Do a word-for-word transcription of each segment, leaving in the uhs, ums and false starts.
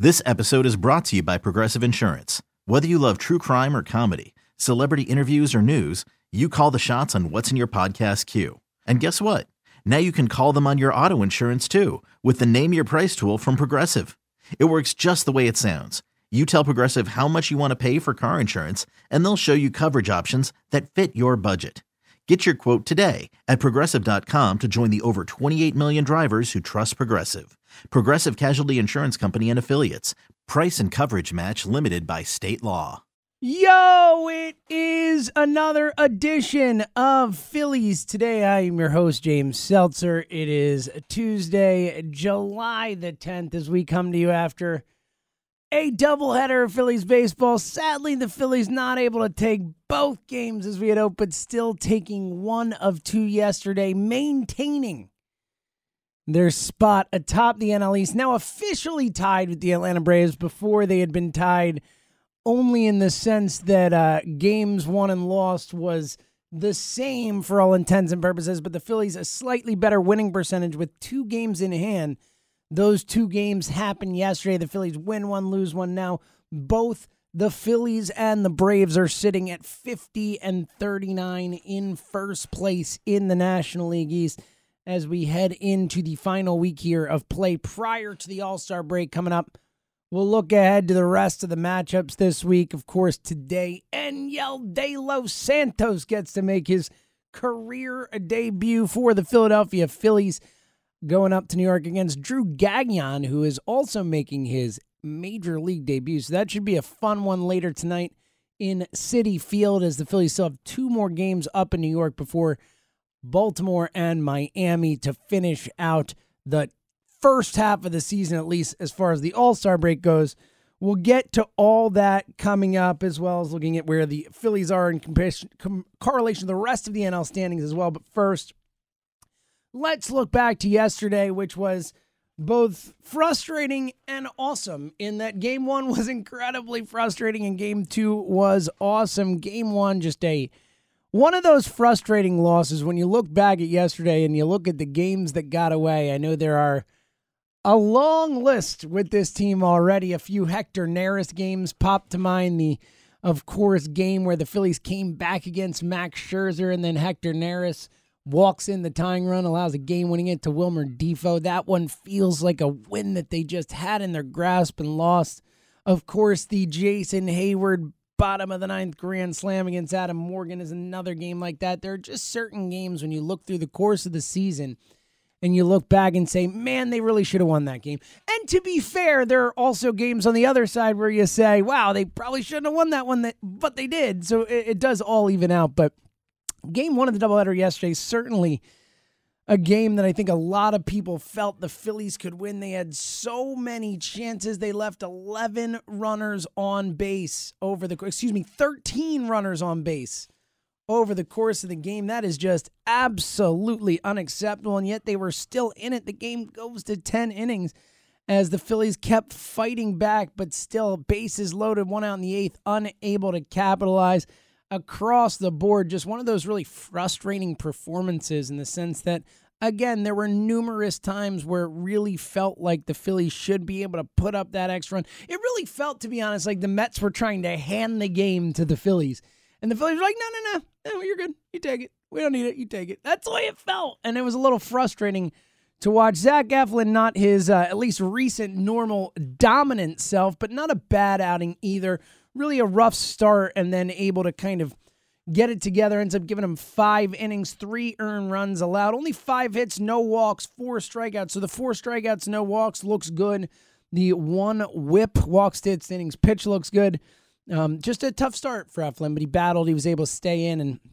This episode is brought to you by Progressive Insurance. Whether you love true crime or comedy, celebrity interviews or news, you call the shots on what's in your podcast queue. And guess what? Now you can call them on your auto insurance too with the Name Your Price tool from Progressive. It works just the way it sounds. You tell Progressive how much you want to pay for car insurance, and they'll show you coverage options that fit your budget. Get your quote today at Progressive dot com to join the over twenty-eight million drivers who trust Progressive. Progressive Casualty Insurance Company and Affiliates. Price and coverage match limited by state law. Yo, it is another edition of Phillies Today. I am your host, James Seltzer. It is Tuesday, July the tenth, as we come to you after a doubleheader of Phillies baseball. Sadly, the Phillies not able to take both games as we had hoped, but still taking one of two yesterday, maintaining their spot atop the N L East, now officially tied with the Atlanta Braves. Before, they had been tied only in the sense that uh, games won and lost was the same for all intents and purposes, but the Phillies a slightly better winning percentage with two games in hand. Those two games happened yesterday. The Phillies win one, lose one. Now both the Phillies and the Braves are sitting at fifty and thirty-nine in first place in the National League East as we head into the final week here of play prior to the All-Star break coming up. We'll look ahead to the rest of the matchups this week. Of course, today, Enyel De Los Santos gets to make his career debut for the Philadelphia Phillies, going up to New York against Drew Gagnon, who is also making his major league debut. So that should be a fun one later tonight in Citi Field, as the Phillies still have two more games up in New York before Baltimore and Miami to finish out the first half of the season, at least as far as the All-Star break goes. We'll get to all that coming up, as well as looking at where the Phillies are in comparison, com- correlation to the rest of the N L standings as well. But first, let's look back to yesterday, which was both frustrating and awesome in that game one was incredibly frustrating and game two was awesome. Game one, just a one of those frustrating losses when you look back at yesterday and you look at the games that got away. I know there are a long list with this team already. A few Hector Neris games pop to mind. The, of course, game where the Phillies came back against Max Scherzer and then Hector Neris walks in the tying run, allows a game-winning hit to Wilmer Difo. That one feels like a win that they just had in their grasp and lost. Of course, the Jason Hayward bottom of the ninth grand slam against Adam Morgan is another game like that. There are just certain games when you look through the course of the season and you look back and say, man, they really should have won that game. And to be fair, there are also games on the other side where you say, wow, they probably shouldn't have won that one, that, but they did. So it, it does all even out. But game one of the doubleheader yesterday, certainly a game that I think a lot of people felt the Phillies could win. They had so many chances. They left eleven runners on base over the, excuse me, thirteen runners on base over the course of the game. That is just absolutely unacceptable, and yet they were still in it. The game goes to ten innings as the Phillies kept fighting back, but still bases loaded, one out in the eighth, unable to capitalize. Across the board, just one of those really frustrating performances in the sense that, again, there were numerous times where it really felt like the Phillies should be able to put up that extra run. It really felt, to be honest, like the Mets were trying to hand the game to the Phillies. And the Phillies were like, no, no, no, no, you're good. You take it. We don't need it. You take it. That's the way it felt. And it was a little frustrating to watch. Zach Eflin, not his, uh, at least recent, normal, dominant self, but not a bad outing either. Really a rough start and then able to kind of get it together. Ends up giving him five innings, three earned runs allowed, only five hits, no walks, four strikeouts. So the four strikeouts, no walks looks good. The one whip, walks to hits, innings pitch looks good. Um, just a tough start for Eflin, but he battled. He was able to stay in and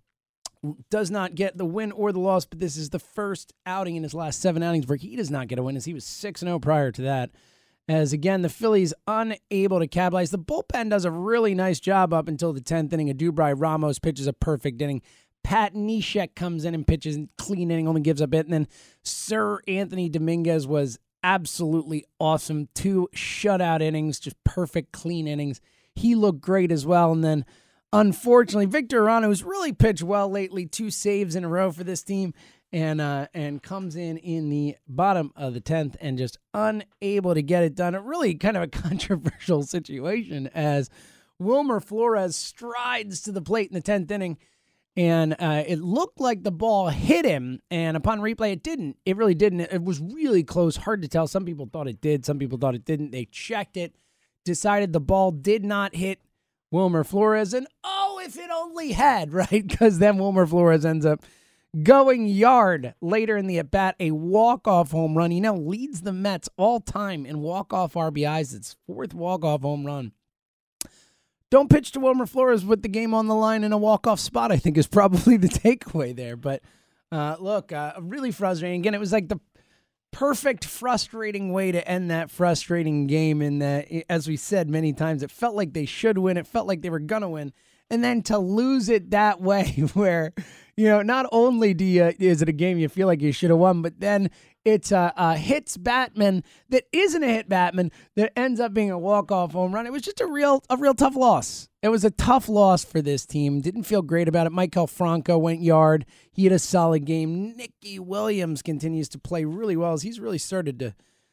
does not get the win or the loss, but this is the first outing in his last seven outings where he does not get a win, as he was six and oh prior to that. As, again, the Phillies unable to capitalize. The bullpen does a really nice job up until the tenth inning. Adubri Ramos pitches a perfect inning. Pat Neshek comes in and pitches a clean inning, only gives up it. And then Sir Anthony Dominguez was absolutely awesome. Two shutout innings, just perfect, clean innings. He looked great as well. And then, unfortunately, Victor Arano, who's really pitched well lately, two saves in a row for this team, and uh, and comes in in the bottom of the tenth and just unable to get it done. A really kind of a controversial situation as Wilmer Flores strides to the plate in the tenth inning, and uh, it looked like the ball hit him, and upon replay, it didn't. It really didn't. It was really close, hard to tell. Some people thought it did. Some people thought it didn't. They checked it, decided the ball did not hit Wilmer Flores, and oh, if it only had, right? Because then Wilmer Flores ends up going yard later in the at-bat, a walk-off home run. He now leads the Mets all-time in walk-off R B Is. It's fourth walk-off home run. Don't pitch to Wilmer Flores with the game on the line in a walk-off spot, I think, is probably the takeaway there. But uh, look, uh, really frustrating. Again, it was like the perfect frustrating way to end that frustrating game in that, as we said many times, it felt like they should win. It felt like they were going to win. And then to lose it that way where, you know, not only do you, is it a game you feel like you should have won, but then it's a, a hits Batman that isn't a hit Batman that ends up being a walk-off home run. It was just a real a real tough loss. It was a tough loss for this team. Didn't feel great about it. Maikel Franco went yard. He had a solid game. Nicky Williams continues to play really well as he's really started to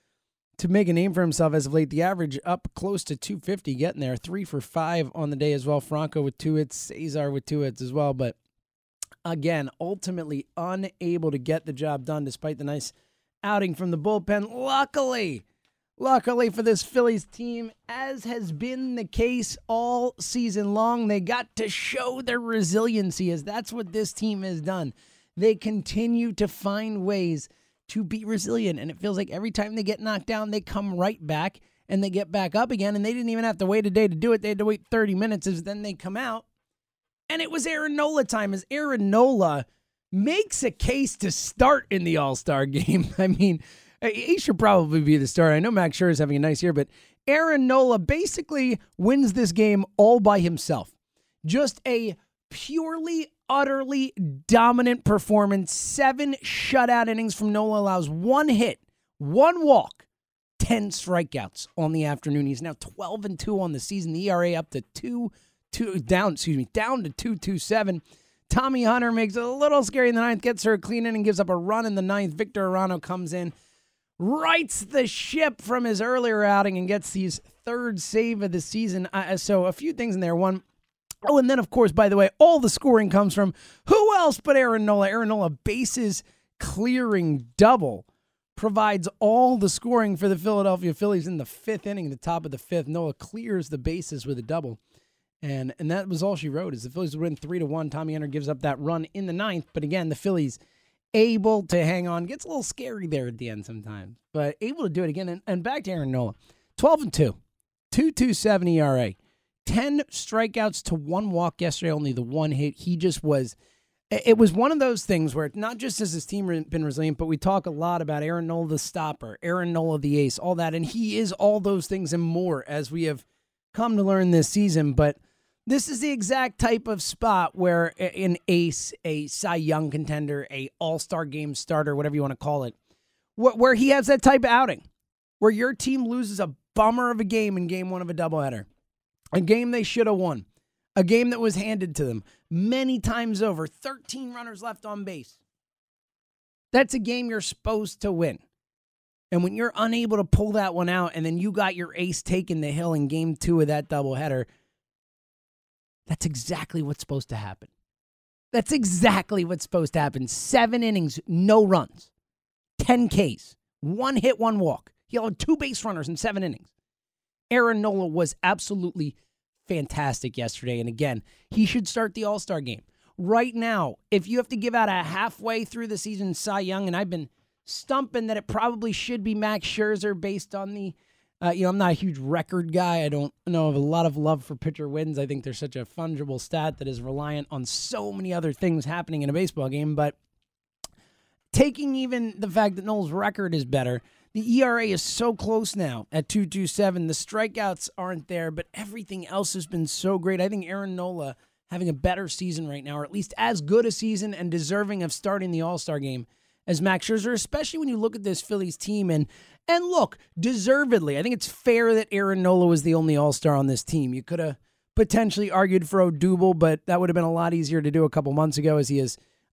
to make a name for himself as of late. The average up close to two fifty, getting there. Three for five on the day as well. Franco with two hits, Cesar with two hits as well. But again, ultimately unable to get the job done despite the nice outing from the bullpen. Luckily, luckily for this Phillies team, as has been the case all season long, they got to show their resiliency, as that's what this team has done. They continue to find ways to be resilient, and it feels like every time they get knocked down, they come right back and they get back up again, and they didn't even have to wait a day to do it. They had to wait thirty minutes, as then they come out, and it was Aaron Nola time, as Aaron Nola makes a case to start in the All-Star game. I mean, he should probably be the starter. I know Max Scherzer is having a nice year, but Aaron Nola basically wins this game all by himself. Just a purely, utterly dominant performance. Seven shutout innings from Nola, allows one hit, one walk, ten strikeouts on the afternoon. He's now twelve and two on the season. The E R A up to two, two down, excuse me, down to two two seven. Tommy Hunter makes it a little scary in the ninth, gets her a clean inning, gives up a run in the ninth. Victor Arano comes in, rights the ship from his earlier outing, and gets his third save of the season. Uh, so a few things in there. One, oh, and then, of course, by the way, all the scoring comes from who else but Aaron Nola. Aaron Nola, bases clearing double, provides all the scoring for the Philadelphia Phillies in the fifth inning, the top of the fifth. Nola clears the bases with a double. And and that was all she wrote, is the Phillies would win three to one. Tommy Hunter gives up that run in the ninth. But again, the Phillies able to hang on. Gets a little scary there at the end sometimes, but able to do it again. And, and back to Aaron Nola. twelve and two. two two seven E R A. ten strikeouts to one walk yesterday, only the one hit. He just was, it was one of those things where not just has his team been resilient, but we talk a lot about Aaron Nola the stopper, Aaron Nola the ace, all that. And he is all those things and more, as we have come to learn this season. But this is the exact type of spot where an ace, a Cy Young contender, a all-star game starter, whatever you want to call it, where he has that type of outing, where your team loses a bummer of a game in game one of a doubleheader, a game they should have won, a game that was handed to them many times over, thirteen runners left on base. That's a game you're supposed to win. And when you're unable to pull that one out, and then you got your ace taking the hill in game two of that doubleheader, that's exactly what's supposed to happen. That's exactly what's supposed to happen. Seven innings, no runs, ten Ks, one hit, one walk. He had two base runners in seven innings. Aaron Nola was absolutely fantastic yesterday. And again, he should start the All-Star game. Right now, if you have to give out a halfway through the season Cy Young, and I've been stumping that it probably should be Max Scherzer based on the, uh, you know, I'm not a huge record guy. I don't know of a lot of love for pitcher wins. I think there's such a fungible stat that is reliant on so many other things happening in a baseball game. But taking even the fact that Noel's record is better, the E R A is so close now at two two seven. The strikeouts aren't there, but everything else has been so great. I think Aaron Nola having a better season right now, or at least as good a season and deserving of starting the All-Star game as Max Scherzer, especially when you look at this Phillies team. And and look, deservedly, I think it's fair that Aaron Nola was the only All-Star on this team. You could have potentially argued for Odubel, but that would have been a lot easier to do a couple months ago, as he has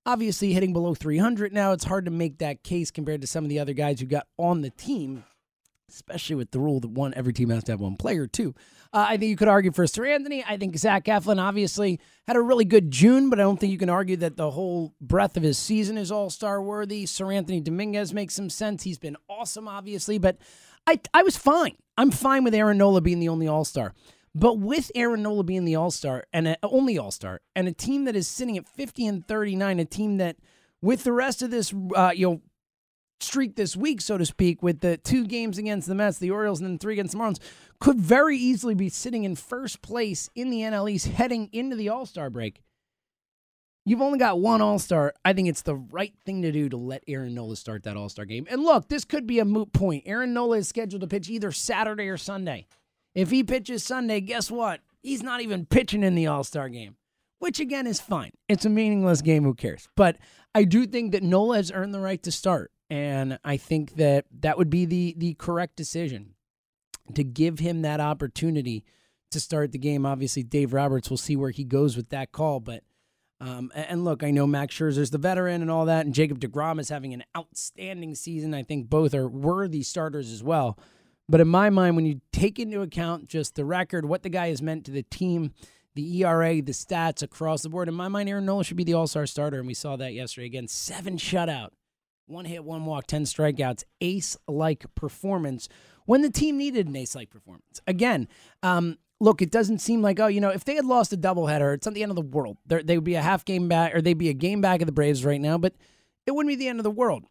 Obviously, hitting below three hundred now, it's hard to make that case compared to some of the other guys who got on the team, especially with the rule that one every team has to have one player, too. Uh, I think you could argue for Sir Anthony. I think Zach Eflin obviously had a really good June, but I don't think you can argue that the whole breadth of his season is all-star worthy. Sir Anthony Dominguez makes some sense. He's been awesome, obviously, but I I was fine. I'm fine with Aaron Nola being the only all-star. But with Aaron Nola being the all-star, and a, only all-star, and a team that is sitting at fifty and thirty-nine, a team that with the rest of this, uh, you know, streak this week, so to speak, with the two games against the Mets, the Orioles, and then three against the Marlins, could very easily be sitting in first place in the N L East heading into the All-Star break. You've only got one All-Star. I think it's the right thing to do to let Aaron Nola start that All-Star game. And look, this could be a moot point. Aaron Nola is scheduled to pitch either Saturday or Sunday. If he pitches Sunday, guess what? He's not even pitching in the All-Star game, which, again, is fine. It's a meaningless game. Who cares? But I do think that Nola has earned the right to start. And I think that that would be the the correct decision to give him that opportunity to start the game. Obviously, Dave Roberts, will see where he goes with that call. But um, and look, I know Max Scherzer's the veteran and all that, and Jacob deGrom is having an outstanding season. I think both are worthy starters as well. But in my mind, when you take into account just the record, what the guy has meant to the team, the E R A, the stats across the board, in my mind, Aaron Nola should be the all-star starter, and we saw that yesterday. Again, seven shutout. One hit, one walk, ten strikeouts, ace-like performance when the team needed an ace-like performance. Again, um, look, it doesn't seem like, oh, you know, if they had lost a doubleheader, it's not the end of the world. They're, they would be a half game back, or they'd be a game back of the Braves right now, but it wouldn't be the end of the world.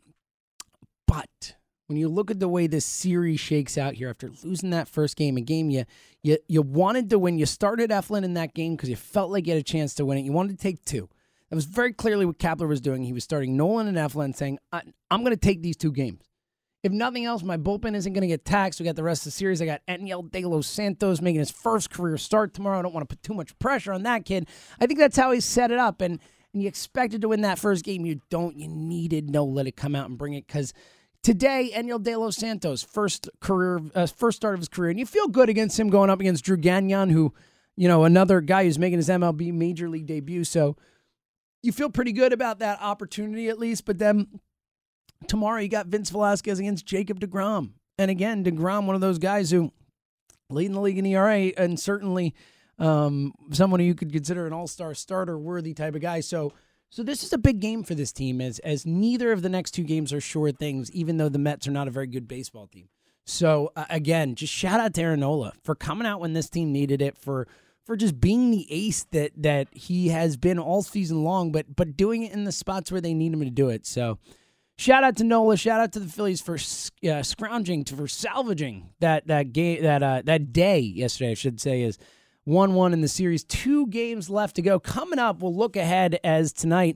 But when you look at the way this series shakes out here after losing that first game, a game you you, you wanted to win. You started Eflin in that game because you felt like you had a chance to win it. You wanted to take two. That was very clearly what Kapler was doing. He was starting Nolan and Eflin, saying, I, I'm going to take these two games. If nothing else, my bullpen isn't going to get taxed. We got the rest of the series. I got Enyel De Los Santos making his first career start tomorrow. I don't want to put too much pressure on that kid. I think that's how he set it up. And, and you expected to win that first game. You don't. You needed Nola to come out and bring it, because today, Enyel De Los Santos, first career, uh, first start of his career. And you feel good against him going up against Drew Gagnon, who, you know, another guy who's making his M L B Major League debut. So you feel pretty good about that opportunity at least, but then tomorrow you got Vince Velasquez against Jacob deGrom. And again, deGrom, one of those guys who leading the league in E R A, and certainly um, someone who you could consider an all-star starter worthy type of guy. So so this is a big game for this team, as, as neither of the next two games are sure things, even though the Mets are not a very good baseball team. So uh, again, just shout out to Aaron Nola for coming out when this team needed it, for for just being the ace that that he has been all season long, but but doing it in the spots where they need him to do it. So shout out to Nola, shout out to the Phillies for uh, scrounging, to, for salvaging that that game, that uh, that day yesterday, I should say, is one one in the series. Two games left to go. Coming up, we'll look ahead as tonight,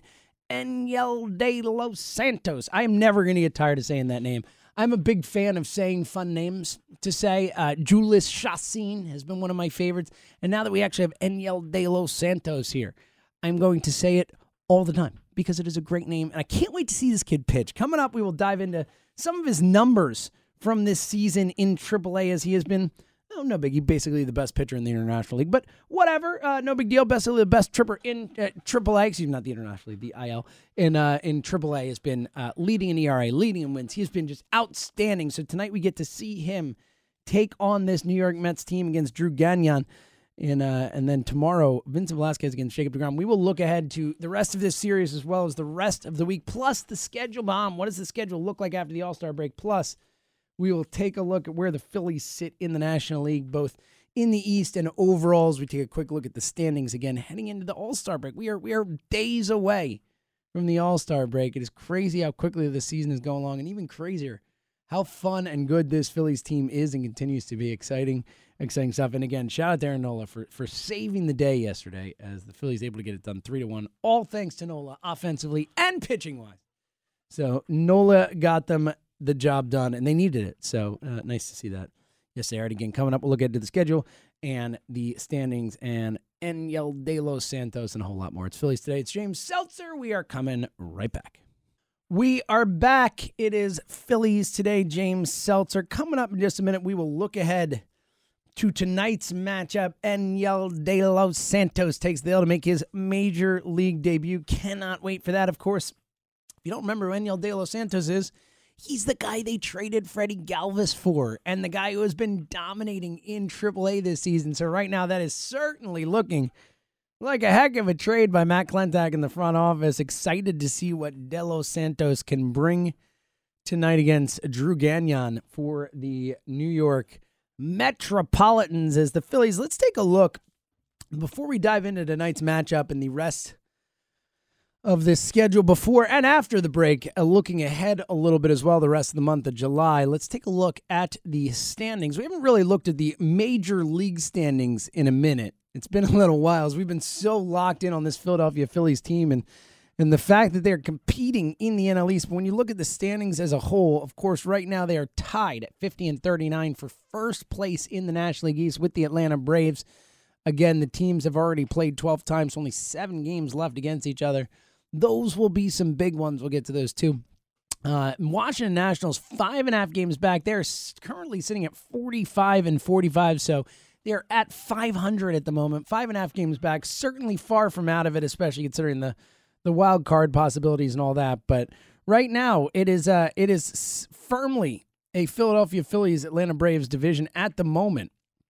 Enyel De Los Santos. I am never going to get tired of saying that name. I'm a big fan of saying fun names to say. Uh, Jhoulys Chacin has been one of my favorites. And now that we actually have Enyel De Los Santos here, I'm going to say it all the time because it is a great name. And I can't wait to see this kid pitch. Coming up, we will dive into some of his numbers from this season in triple A, as he has been, oh, no biggie, basically the best pitcher in the International League. But whatever, uh, no big deal. Basically the best tripper in uh, triple A, excuse me, not the International League, the I L, in uh, in triple A has been uh, leading in E R A, leading in wins. He has been just outstanding. So tonight we get to see him take on this New York Mets team against Drew Gagnon. And, uh, and then tomorrow, Vincent Velasquez against Jacob deGrom. We will look ahead to the rest of this series as well as the rest of the week, plus the schedule bomb. What does the schedule look like after the All-Star break? Plus, we will take a look at where the Phillies sit in the National League, both in the East and overall, as we take a quick look at the standings again, heading into the All-Star break. We are we are days away from the All-Star break. It is crazy how quickly the season is going along, and even crazier how fun and good this Phillies team is and continues to be. Exciting, exciting stuff. And again, shout out to Aaron Nola for, for saving the day yesterday, as the Phillies able to get it done three to one, all thanks to Nola offensively and pitching-wise. So Nola got them the job done, and they needed it. So uh, nice to see that. Yes, they are. Again, coming up, we'll look into the schedule and the standings and Enyel De Los Santos and a whole lot more. It's Phillies Today. It's James Seltzer. We are coming right back. We are back. It is Phillies Today. James Seltzer. Coming up in just a minute, we will look ahead to tonight's matchup. Enyel De Los Santos takes the L to make his major league debut. Cannot wait for that, of course. If you don't remember who Enyel De Los Santos is, he's the guy they traded Freddie Galvis for and the guy who has been dominating in triple A this season. So right now that is certainly looking like a heck of a trade by Matt Klentak in the front office. Excited to see what De Los Santos can bring tonight against Drew Gagnon for the New York Metropolitans as the Phillies. Let's take a look before we dive into tonight's matchup and the rest of this schedule before and after the break, uh, looking ahead a little bit as well the rest of the month of July. Let's take a look at the standings. We haven't really looked at the major league standings in a minute. It's been a little while as we've been so locked in on this Philadelphia Phillies team and and the fact that they're competing in the N L East. But when you look at the standings as a whole, of course, right now they are tied at fifty and thirty-nine for first place in the National League East with the Atlanta Braves. Again, the teams have already played twelve times, only seven games left against each other. Those will be some big ones. We'll get to those too. Uh, Washington Nationals, five and a half games back. They're currently sitting at forty-five and forty-five, so they're at five hundred at the moment. Five and a half games back, certainly far from out of it, especially considering the the wild card possibilities and all that. But right now, it is uh, it is firmly a Philadelphia Phillies Atlanta Braves division at the moment.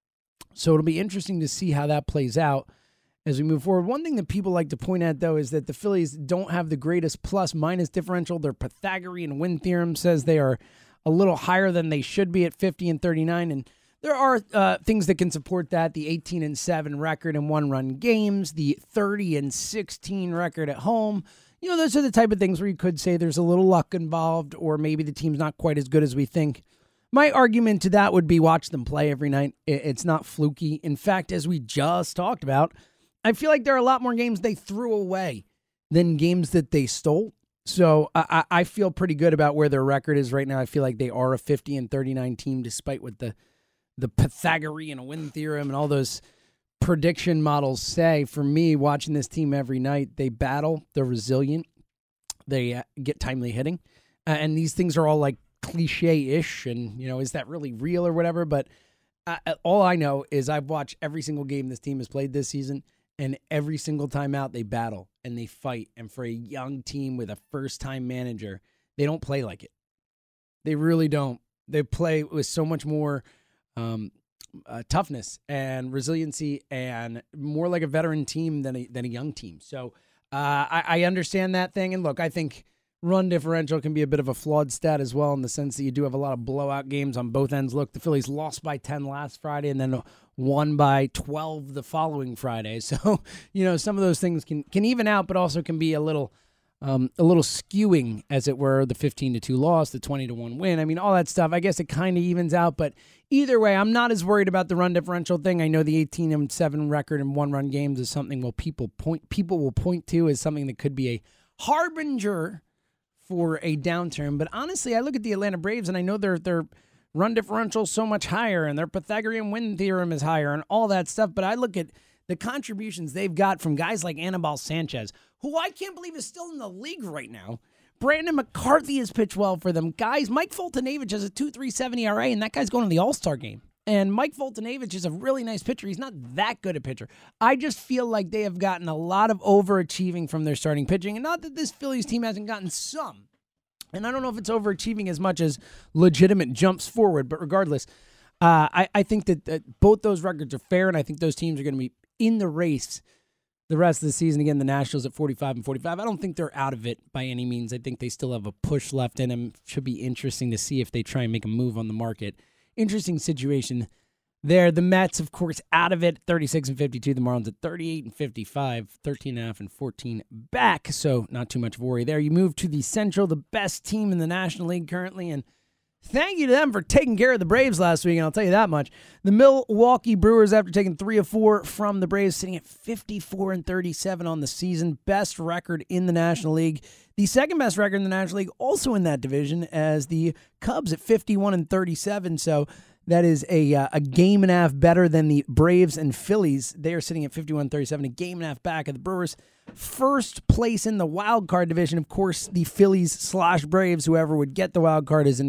So it'll be interesting to see how that plays out as we move forward. One thing that people like to point at, though, is that the Phillies don't have the greatest plus-minus differential. Their Pythagorean win theorem says they are a little higher than they should be at fifty and thirty-nine, and there are uh, things that can support that. The eighteen and seven record in one-run games, the thirty and sixteen record at home. You know, those are the type of things where you could say there's a little luck involved, or maybe the team's not quite as good as we think. My argument to that would be watch them play every night. It's not fluky. In fact, as we just talked about, I feel like there are a lot more games they threw away than games that they stole. So I, I feel pretty good about where their record is right now. I feel like they are a fifty and thirty-nine team, despite what the the Pythagorean win theorem and all those prediction models say. For me, watching this team every night, they battle, they're resilient, they uh, get timely hitting, uh, and these things are all like cliche-ish, and, you know, is that really real or whatever? But uh, all I know is I've watched every single game this team has played this season, and every single time out, they battle and they fight. And for a young team with a first-time manager, they don't play like it. They really don't. They play with so much more Um, uh, toughness and resiliency, and more like a veteran team than a than a young team. So uh, I, I understand that thing. And look, I think run differential can be a bit of a flawed stat as well, in the sense that you do have a lot of blowout games on both ends. Look, the Phillies lost by ten last Friday and then won by twelve the following Friday. So, you know, some of those things can can even out, but also can be a little Um, a little skewing, as it were. The fifteen to two loss, the twenty to one win. I mean, all that stuff. I guess it kind of evens out, but either way, I'm not as worried about the run differential thing. I know the eighteen and seven record in one-run games is something will people point people will point to as something that could be a harbinger for a downturn. But honestly, I look at the Atlanta Braves and I know their their run differential is so much higher, and their Pythagorean win theorem is higher, and all that stuff. But I look at the contributions they've got from guys like Anibal Sanchez, who I can't believe is still in the league right now. Brandon McCarthy has pitched well for them. Guys, Mike Foltynewicz has a two point three seven E R A, and that guy's going to the All-Star game. And Mike Foltynewicz is a really nice pitcher. He's not that good a pitcher. I just feel like they have gotten a lot of overachieving from their starting pitching, and not that this Phillies team hasn't gotten some. And I don't know if it's overachieving as much as legitimate jumps forward, but regardless, uh, I, I think that, that both those records are fair, and I think those teams are going to be in the race the rest of the season. Again, the Nationals at forty-five and forty-five. I don't think they're out of it by any means. I think they still have a push left in them. Should be interesting to see if they try and make a move on the market. Interesting situation there. The Mets, of course, out of it, thirty-six and fifty-two. The Marlins at thirty-eight and fifty-five, thirteen and a half and fourteen back. So not too much worry there. You move to the Central, the best team in the National League currently, and thank you to them for taking care of the Braves last week, and I'll tell you that much. The Milwaukee Brewers, after taking three of four from the Braves, sitting at fifty-four and thirty-seven on the season. Best record in the National League. The second best record in the National League, also in that division, as the Cubs at fifty-one and thirty-seven. So that is a uh, a game and a half better than the Braves and Phillies. They are sitting at fifty-one and thirty-seven, a game and a half back of the Brewers. First place in the wild card division, of course, the Phillies slash Braves. Whoever would get the wild card is in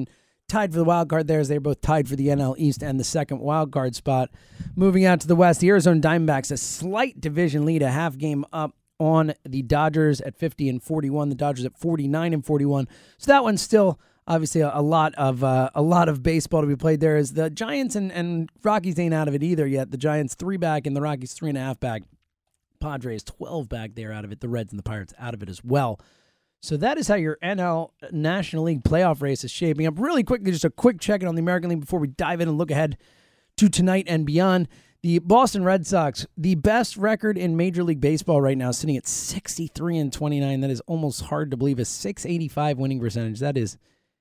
tied for the wild card there, as they're both tied for the N L East and the second wild card spot. Moving out to the West, the Arizona Diamondbacks, a slight division lead, a half game up on the Dodgers at fifty and forty-one. The Dodgers at forty-nine and forty-one. So that one's still obviously a, a lot of uh, a lot of baseball to be played there. As the Giants and, and Rockies ain't out of it either yet. The Giants three back and the Rockies three and a half back. Padres twelve back there out of it. The Reds and the Pirates out of it as well. So that is how your N L National League playoff race is shaping up. Really quickly, just a quick check-in on the American League before we dive in and look ahead to tonight and beyond. The Boston Red Sox, the best record in Major League Baseball right now, sitting at sixty-three and twenty-nine. That is almost hard to believe. A six eighty-five winning percentage. That is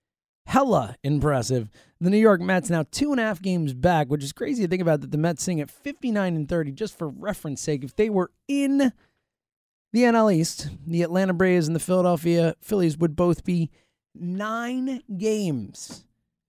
hella impressive. The New York Mets now two and a half games back, which is crazy to think about, that the Mets sitting at fifty-nine and thirty. Just for reference sake, if they were in the N L East, the Atlanta Braves and the Philadelphia Phillies would both be nine games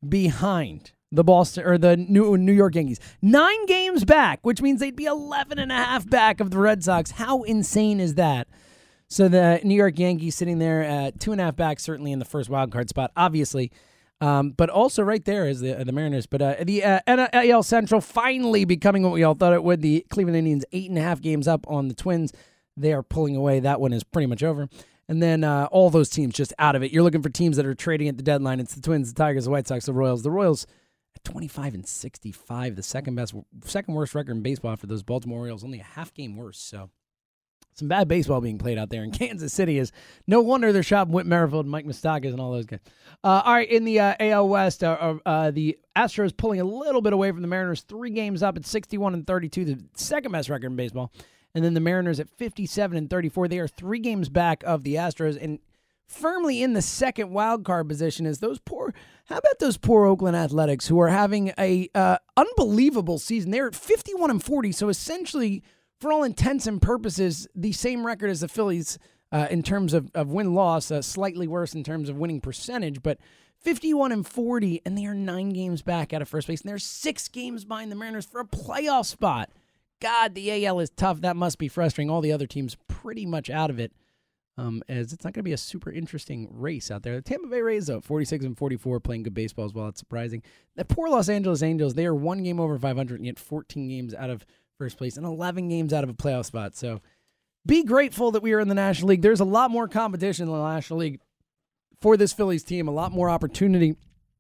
behind the Boston or the New New York Yankees. Nine games back, which means they'd be eleven and a half back of the Red Sox. How insane is that? So the New York Yankees sitting there at two and a half back, certainly in the first wild card spot, obviously. Um, but also right there is the, the Mariners. But uh, the uh, A L Central finally becoming what we all thought it would. The Cleveland Indians eight and a half games up on the Twins. They are pulling away. That one is pretty much over. And then uh, all those teams just out of it. You're looking for teams that are trading at the deadline. It's the Twins, the Tigers, the White Sox, the Royals. The Royals at twenty-five and sixty-five, the second best, second worst record in baseball for those Baltimore Orioles, only a half game worse. So some bad baseball being played out there in Kansas City. Is no wonder they're shopping Whit Merrifield, Mike Moustakas, and all those guys. Uh, all right, in the uh, A L West, uh, uh, the Astros pulling a little bit away from the Mariners, three games up at sixty-one and thirty-two, the second best record in baseball. And then the Mariners at fifty-seven and thirty-four. They are three games back of the Astros and firmly in the second wild card position. Is those poor? How about those poor Oakland Athletics, who are having a uh, unbelievable season? They're at fifty-one and forty. So essentially, for all intents and purposes, the same record as the Phillies uh, in terms of, of win-loss, uh, slightly worse in terms of winning percentage, but fifty-one and forty, and they are nine games back out of first base, and they're six games behind the Mariners for a playoff spot. God, the A L is tough. That must be frustrating. All the other teams pretty much out of it, um, as it's not going to be a super interesting race out there. The Tampa Bay Rays, though, forty-six and forty-four, playing good baseball as well. It's surprising. The poor Los Angeles Angels, they are one game over five hundred and yet fourteen games out of first place and eleven games out of a playoff spot. So be grateful that we are in the National League. There's a lot more competition in the National League for this Phillies team, a lot more opportunity,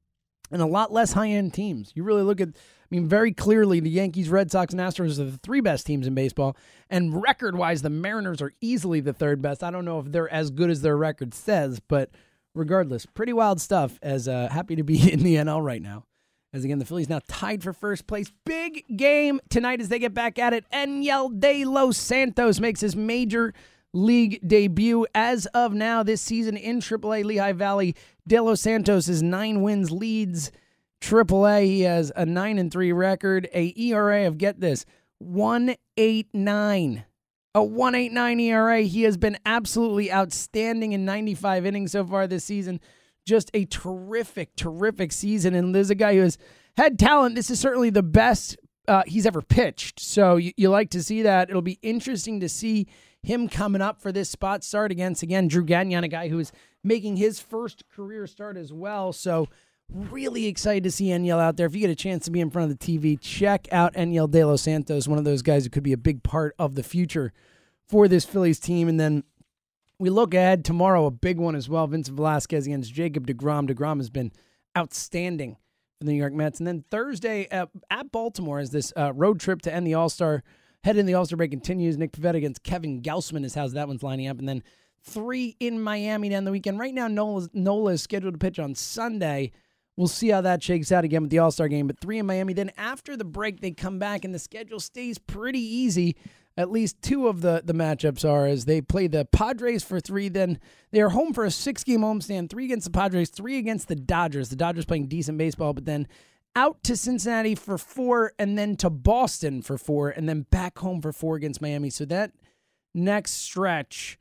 and a lot less high-end teams. You really look at, I mean, very clearly the Yankees, Red Sox, and Astros are the three best teams in baseball, and record-wise, the Mariners are easily the third best. I don't know if they're as good as their record says, but regardless, pretty wild stuff, as uh, happy to be in the N L right now. As again, the Phillies now tied for first place. Big game tonight as they get back at it. Enyel De Los Santos makes his major league debut. As of now, this season in triple A Lehigh Valley, De Los Santos is nine wins, leads triple A. He has a nine and three record, a E R A of, get this, one eighty-nine. A one eighty-nine E R A. He has been absolutely outstanding in ninety-five innings so far this season. Just a terrific, terrific season. And there's a guy who has had talent. This is certainly the best uh, he's ever pitched. So you, you like to see that. It'll be interesting to see him coming up for this spot start against, again, Drew Gagnon, a guy who is making his first career start as well. So really excited to see Enyel out there. If you get a chance to be in front of the T V, check out Enyel De Los Santos, one of those guys who could be a big part of the future for this Phillies team. And then we look ahead tomorrow, a big one as well. Vincent Velasquez against Jacob deGrom. deGrom has been outstanding for the New York Mets. And then Thursday at, at Baltimore, as this uh, road trip to end the All-Star, head in the All-Star break continues. Nick Pivetta against Kevin Gausman is how that one's lining up. And then three in Miami to end the weekend. Right now, Nola, Nola is scheduled to pitch on Sunday. We'll see how that shakes out again with the All-Star game. But three in Miami. Then after the break, they come back, and the schedule stays pretty easy. At least two of the, the matchups are, as they play the Padres for three. Then they are home for a six-game homestand, three against the Padres, three against the Dodgers. The Dodgers playing decent baseball, but then out to Cincinnati for four, and then to Boston for four, and then back home for four against Miami. So that next stretch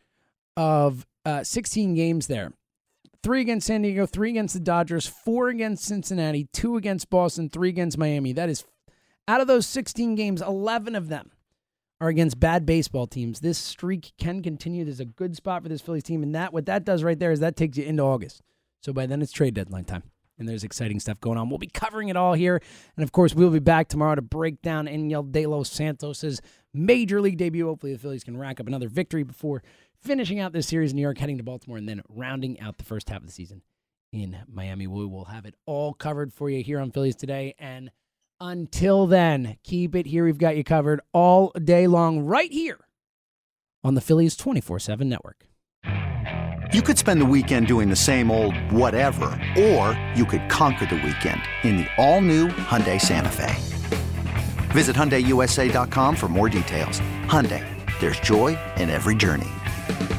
of uh, sixteen games there. Three against San Diego, three against the Dodgers, four against Cincinnati, two against Boston, three against Miami. That is, out of those sixteen games, eleven of them are against bad baseball teams. This streak can continue. There's a good spot for this Phillies team, and that what that does right there is that takes you into August. So by then it's trade deadline time. and there's exciting stuff going on. We'll be covering it all here. And, of course, we'll be back tomorrow to break down Enyel De Los Santos' Major League debut. Hopefully the Phillies can rack up another victory before finishing out this series in New York, heading to Baltimore, and then rounding out the first half of the season in Miami. We will have it all covered for you here on Phillies Today. And until then, keep it here. We've got you covered all day long right here on the Phillies twenty-four seven network. You could spend the weekend doing the same old whatever, or you could conquer the weekend in the all-new Hyundai Santa Fe. Visit Hyundai U S A dot com for more details. Hyundai, there's joy in every journey.